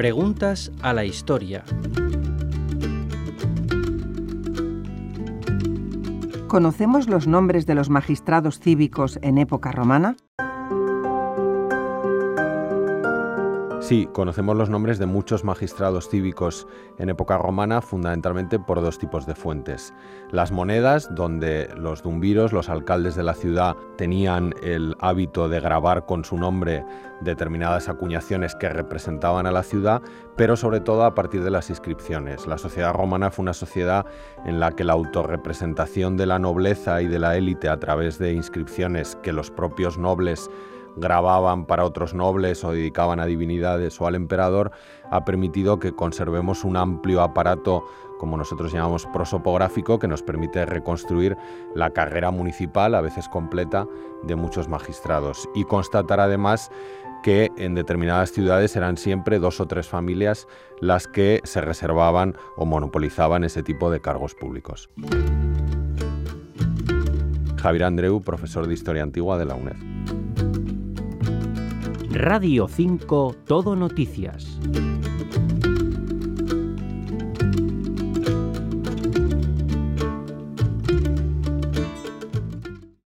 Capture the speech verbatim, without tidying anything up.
Preguntas a la historia. ¿Conocemos los nombres de los magistrados cívicos en época romana? Sí, conocemos los nombres de muchos magistrados cívicos en época romana, fundamentalmente por dos tipos de fuentes. Las monedas, donde los dumviros, los alcaldes de la ciudad, tenían el hábito de grabar con su nombre determinadas acuñaciones que representaban a la ciudad, pero sobre todo a partir de las inscripciones. La sociedad romana fue una sociedad en la que la autorrepresentación de la nobleza y de la élite a través de inscripciones que los propios nobles grababan para otros nobles o dedicaban a divinidades o al emperador, ha permitido que conservemos un amplio aparato, como nosotros llamamos prosopográfico, que nos permite reconstruir la carrera municipal, a veces completa, de muchos magistrados, y constatar además que en determinadas ciudades eran siempre dos o tres familias las que se reservaban o monopolizaban ese tipo de cargos públicos. Javier Andreu, profesor de Historia Antigua de la UNED. Radio cinco Todo Noticias.